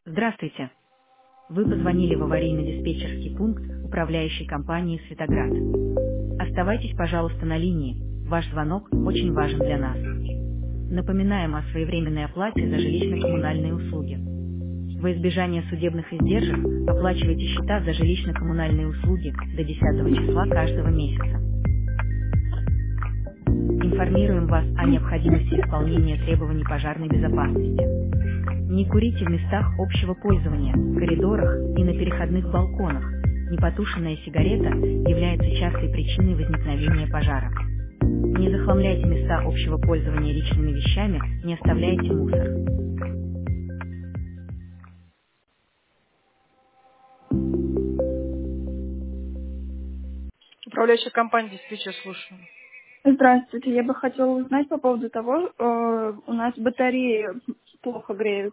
Здравствуйте. Вы позвонили в аварийно-диспетчерский пункт управляющей компании «Светоград». Оставайтесь, пожалуйста, на линии. Ваш звонок очень важен для нас. Напоминаем о своевременной оплате за жилищно-коммунальные услуги. Во избежание судебных издержек оплачивайте счета за жилищно-коммунальные услуги до 10 числа каждого месяца. Информируем вас о необходимости исполнения требований пожарной безопасности. Не курите в местах общего пользования, коридорах и на переходных балконах. Непотушенная сигарета является частой причиной возникновения пожара. Не захламляйте места общего пользования личными вещами, не оставляйте мусор. Управляющая компания диспетчер, слушаю. Здравствуйте, я бы хотела узнать по поводу того, у нас батареи плохо греют.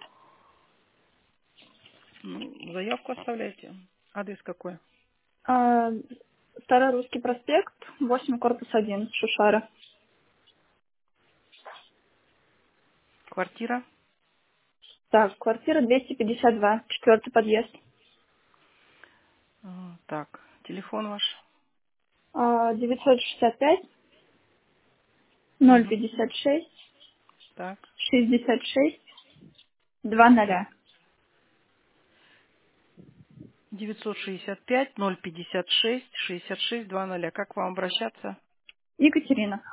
Ну, заявку оставляйте. Адрес какой? А, Старорусский проспект, 8, корпус 1, Шушара. Квартира? Так, квартира 252, четвертый подъезд. Так, телефон ваш? 965 Угу. 056 Так. 66 20. 965-056-66-20. Как к вам обращаться? Екатерина.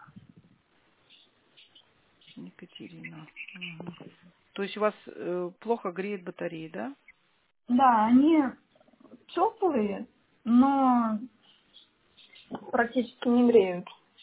Екатерина. Мгм. То есть у вас плохо греет батареи, да? Да, они теплые, но практически не греют.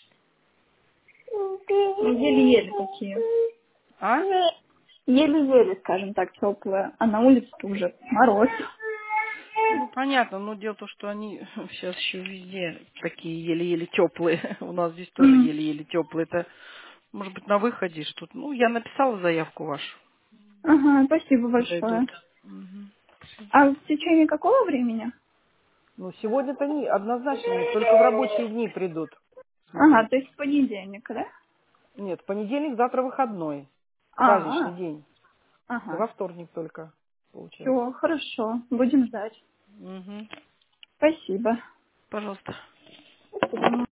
Еле-еле такие. А? Еле-еле, скажем так, теплая. А на улице уже мороз. Ну, понятно, но дело в том, что они сейчас еще везде такие еле-еле теплые. У нас здесь тоже М. еле-еле теплые. Это, может быть, на выходе что-то. Ну, я написала заявку вашу. Ага, спасибо Подойдут. большое. Мгм. А в течение какого времени? Ну, сегодня-то не, однозначно нет, только в рабочие дни придут Ага, смотреть. то есть в понедельник, да? Нет, понедельник, завтра выходной. Праздничный А, день. Это во ага. вторник только получается. Все, хорошо. Будем ждать. Угу. Спасибо. Пожалуйста. Спасибо.